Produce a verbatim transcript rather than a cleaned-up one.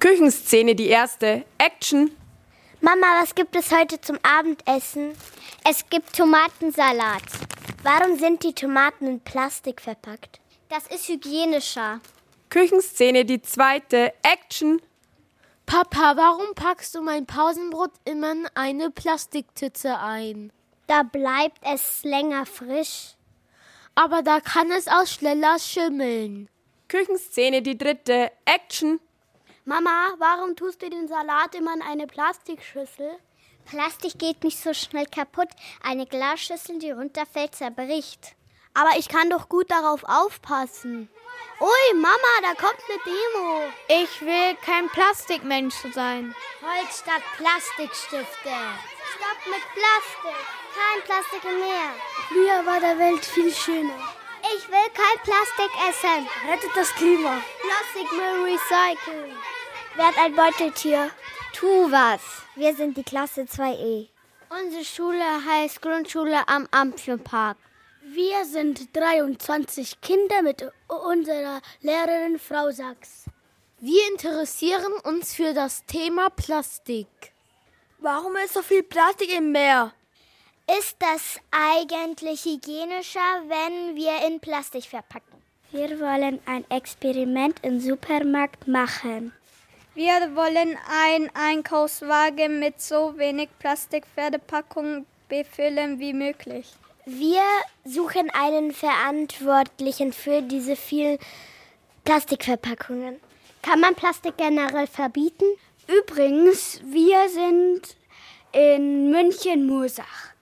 Küchenszene die erste. Action! Mama, was gibt es heute zum Abendessen? Es gibt Tomatensalat. Warum sind die Tomaten in Plastik verpackt? Das ist hygienischer. Küchenszene die zweite. Action! Papa, warum packst du mein Pausenbrot immer in eine Plastiktüte ein? Da bleibt es länger frisch. Aber da kann es auch schneller schimmeln. Küchenszene die dritte. Action! Mama, warum tust du den Salat immer in eine Plastikschüssel? Plastik geht nicht so schnell kaputt. Eine Glasschüssel, die runterfällt, zerbricht. Aber ich kann doch gut darauf aufpassen. Ui, Mama, da kommt eine Demo. Ich will kein Plastikmensch sein. Holz statt Plastikstifte. Stopp mit Plastik. Kein Plastik mehr. Früher war der Welt viel schöner. Ich will kein Plastik essen. Rettet das Klima. Plastik will recyceln. Werd ein Beuteltier. Tu was. Wir sind die Klasse zwei E. Unsere Schule heißt Grundschule am Amphipark. Wir sind dreiundzwanzig Kinder mit unserer Lehrerin Frau Sachs. Wir interessieren uns für das Thema Plastik. Warum ist so viel Plastik im Meer? Ist das eigentlich hygienischer, wenn wir in Plastik verpacken? Wir wollen ein Experiment im Supermarkt machen. Wir wollen einen Einkaufswagen mit so wenig Plastikverpackungen befüllen wie möglich. Wir suchen einen Verantwortlichen für diese vielen Plastikverpackungen. Kann man Plastik generell verbieten? Übrigens, wir sind in München-Mursach.